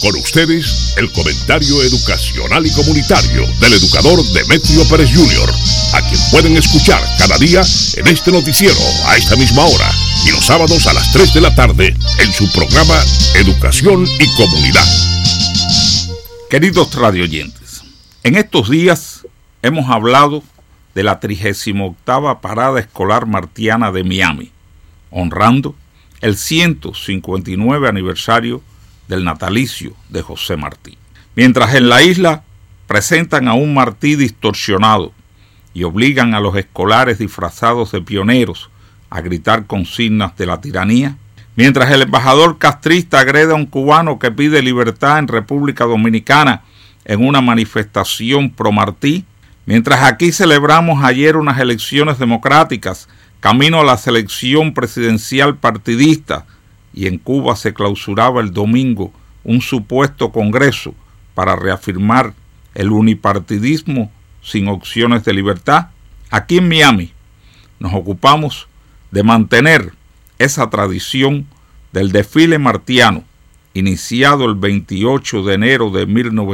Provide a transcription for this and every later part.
Con ustedes, el comentario educacional y comunitario del educador Demetrio Pérez Jr., a quien pueden escuchar cada día en este noticiero a esta misma hora y los sábados a las 3 de la tarde en su programa Educación y Comunidad. Queridos radioyentes, en estos días hemos hablado de la 38ª Parada Escolar Martiana de Miami, honrando el 159 aniversario del natalicio de José Martí. Mientras en la isla presentan a un Martí distorsionado y obligan a los escolares disfrazados de pioneros a gritar consignas de la tiranía, mientras el embajador castrista agrede a un cubano que pide libertad en República Dominicana en una manifestación pro Martí, mientras aquí celebramos ayer unas elecciones democráticas camino a la selección presidencial partidista, y en Cuba se clausuraba el domingo un supuesto congreso para reafirmar el unipartidismo sin opciones de libertad, aquí en Miami nos ocupamos de mantener esa tradición del desfile martiano, iniciado el 28 de enero de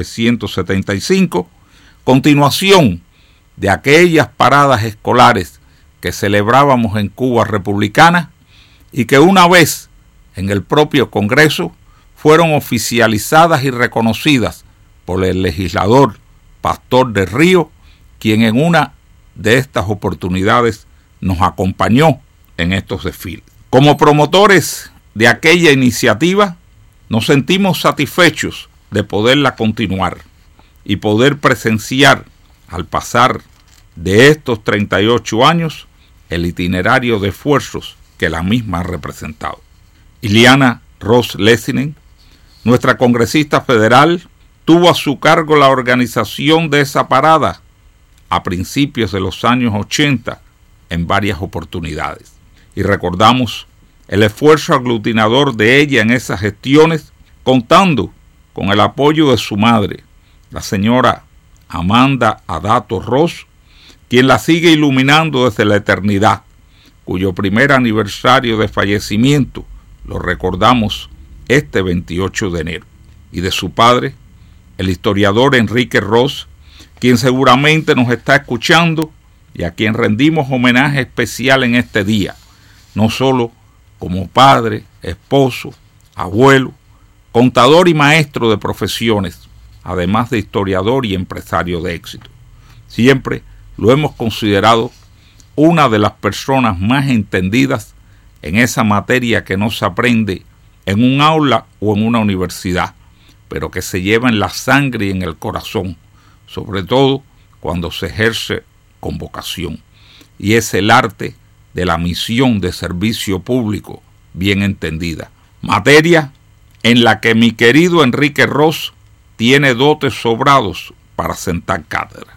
1975, continuación de aquellas paradas escolares que celebrábamos en Cuba republicana y que una vez en el propio Congreso fueron oficializadas y reconocidas por el legislador Pastor de Río, quien en una de estas oportunidades nos acompañó en estos desfiles. Como promotores de aquella iniciativa, nos sentimos satisfechos de poderla continuar y poder presenciar, al pasar de estos 38 años, el itinerario de esfuerzos que la misma ha representado. Ileana Ros-Lessinen, nuestra congresista federal, tuvo a su cargo la organización de esa parada a principios de los años 80 en varias oportunidades. Y recordamos el esfuerzo aglutinador de ella en esas gestiones, contando con el apoyo de su madre, la señora Amanda Adato Ross, quien la sigue iluminando desde la eternidad, cuyo primer aniversario de fallecimiento lo recordamos este 28 de enero, y de su padre, el historiador Enrique Ross, quien seguramente nos está escuchando y a quien rendimos homenaje especial en este día, no solo como padre, esposo, abuelo, contador y maestro de profesiones, además de historiador y empresario de éxito. Siempre lo hemos considerado una de las personas más entendidas en esa materia que no se aprende en un aula o en una universidad, pero que se lleva en la sangre y en el corazón, sobre todo cuando se ejerce con vocación, y es el arte de la misión de servicio público bien entendida, materia en la que mi querido Enrique Ross tiene dotes sobrados para sentar cátedra.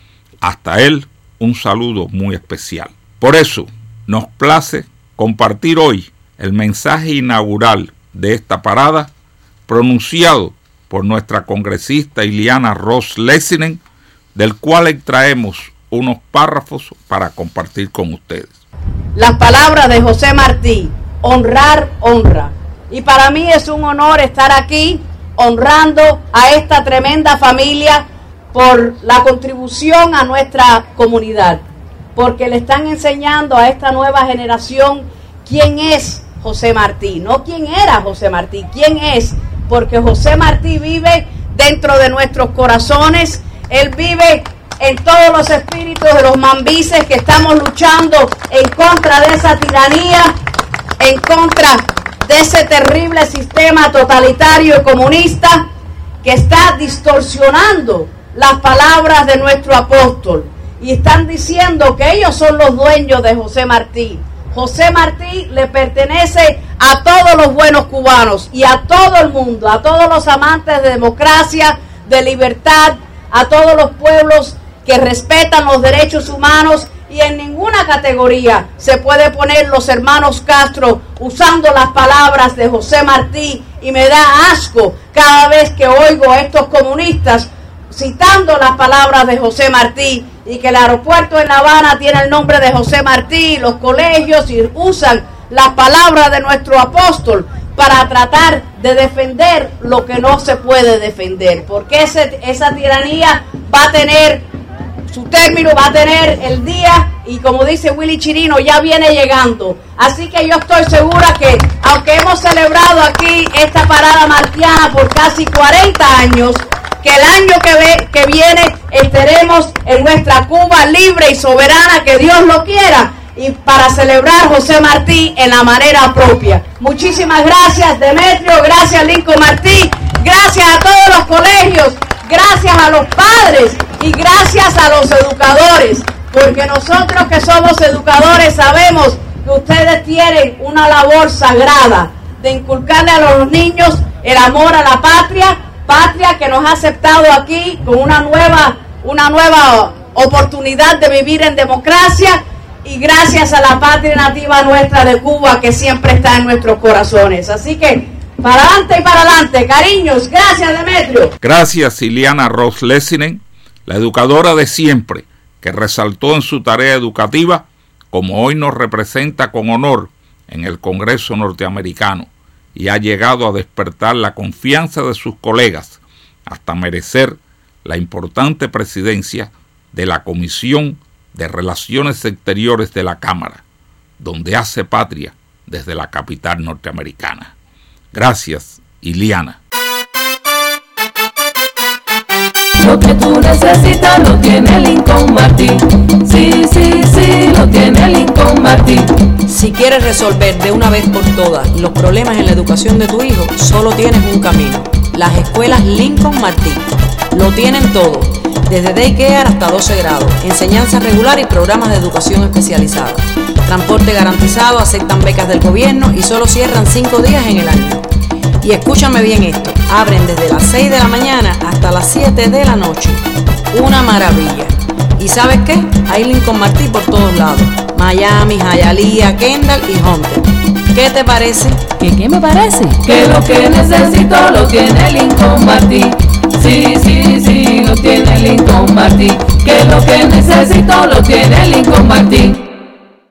Hasta él un saludo muy especial. Por eso nos place compartir hoy el mensaje inaugural de esta parada, pronunciado por nuestra congresista Ileana Ros-Lessinen, del cual extraemos unos párrafos para compartir con ustedes. Las palabras de José Martí: honrar, honra. Y para mí es un honor estar aquí honrando a esta tremenda familia por la contribución a nuestra comunidad, porque le están enseñando a esta nueva generación quién es José Martí, no quién era José Martí, quién es, porque José Martí vive dentro de nuestros corazones, él vive en todos los espíritus de los mambises que estamos luchando en contra de esa tiranía, en contra de ese terrible sistema totalitario y comunista que está distorsionando las palabras de nuestro apóstol, y están diciendo que ellos son los dueños de José Martí. José Martí le pertenece a todos los buenos cubanos y a todo el mundo, a todos los amantes de democracia, de libertad, a todos los pueblos que respetan los derechos humanos, y en ninguna categoría se puede poner los hermanos Castro usando las palabras de José Martí, y me da asco cada vez que oigo a estos comunistas citando las palabras de José Martí, y que el aeropuerto en La Habana tiene el nombre de José Martí, los colegios, y usan las palabras de nuestro apóstol. para tratar de defender lo que no se puede defender, porque esa tiranía va a tener su término, va a tener el día, y como dice Willy Chirino, ya viene llegando. Así que yo estoy segura que, aunque hemos celebrado aquí esta parada martiana por casi 40 años, que el año que viene estaremos en nuestra Cuba libre y soberana, que Dios lo quiera, y para celebrar José Martí en la manera propia. Muchísimas gracias, Demetrio, gracias, Lincoln Martí, gracias a todos los colegios, gracias a los padres y gracias a los educadores, porque nosotros que somos educadores sabemos que ustedes tienen una labor sagrada de inculcarle a los niños el amor a la patria que nos ha aceptado aquí con una nueva oportunidad de vivir en democracia, y gracias a la patria nativa nuestra de Cuba, que siempre está en nuestros corazones. Así que para adelante y para adelante, cariños. Gracias, Demetrio. Gracias, Ileana Ross Lessinen, la educadora de siempre, que resaltó en su tarea educativa, como hoy nos representa con honor en el Congreso norteamericano, y ha llegado a despertar la confianza de sus colegas hasta merecer la importante presidencia de la Comisión de Relaciones Exteriores de la Cámara, donde hace patria desde la capital norteamericana. Gracias, Ileana. Lo que tú necesitas lo tiene Lincoln Martí. Sí, sí, sí, lo tiene Lincoln Martí. Si quieres resolver de una vez por todas los problemas en la educación de tu hijo, solo tienes un camino: las escuelas Lincoln Martí. Lo tienen todo, desde daycare hasta 12 grados, enseñanza regular y programas de educación especializada. Transporte garantizado, aceptan becas del gobierno y solo cierran 5 días en el año. Y escúchame bien esto, abren desde las 6 de la mañana hasta las 7 de la noche. Una maravilla. ¿Y sabes qué? Hay Lincoln Martí por todos lados: Miami, Hialeah, Kendall y Hunter. ¿Qué te parece? ¿Qué me parece? Que lo que necesito lo tiene Lincoln Martí. Sí, sí, sí, lo tiene Lincoln Martí. Que lo que necesito lo tiene Lincoln Martí.